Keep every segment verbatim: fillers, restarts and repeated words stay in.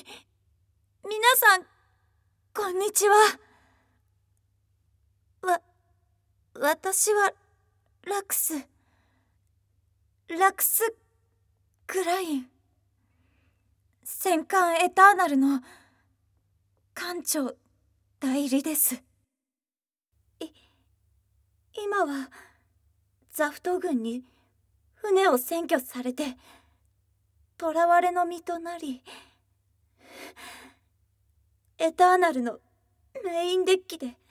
皆さん、こんにちは。わ、私は、ラクス。ラクス・クライン。戦艦エターナルの、艦長、代理です。い、今は、ザフト軍に、船を占拠されて、囚われの身となり、エターナルのメインデッキで、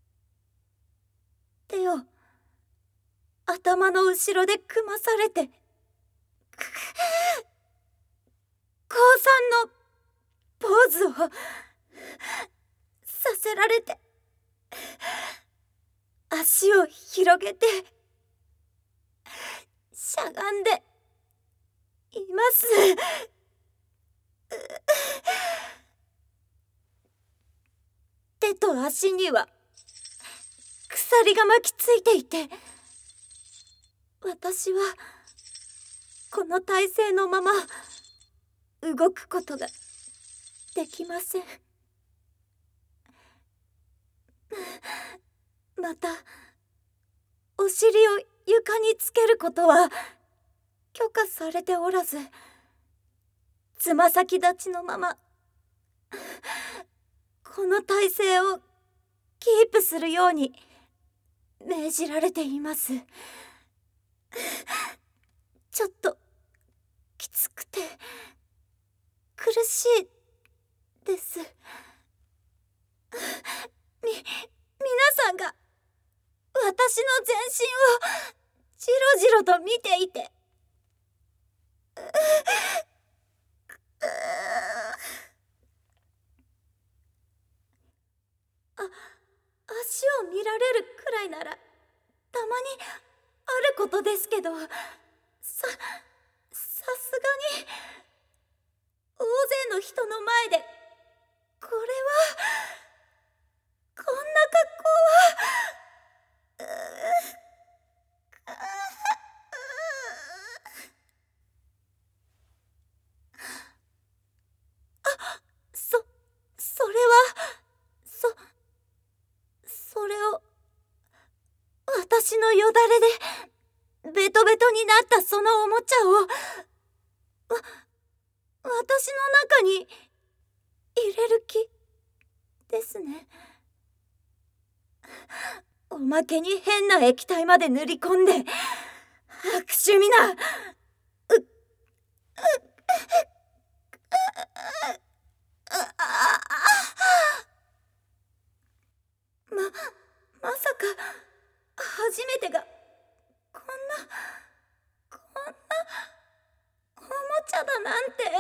手を頭の後ろで組まされて、降参のポーズをさせられて、足を広げて、しゃがんでいます。手と足には鎖が巻きついていて、私はこの体勢のまま動くことができません。またお尻を床につけることは許可されておらず、つま先立ちのままこの体勢をキープするように命じられています。ちょっときつくて苦しいです。み、皆さんが私の全身をじろじろと見ていて、あ、足を見られるくらいならたまにあることですけど、さ、さすがに大勢の人の前でこれはこんな格好は、あ、そ、それは、そ、それを、私のよだれで、ベトベトになったそのおもちゃを、わ、私の中に、入れる気、ですね。おまけに変な液体まで塗り込んで、悪趣味な、う、う、う、ま、まさか、初めてが、こんな、こんな、おもちゃだなんて。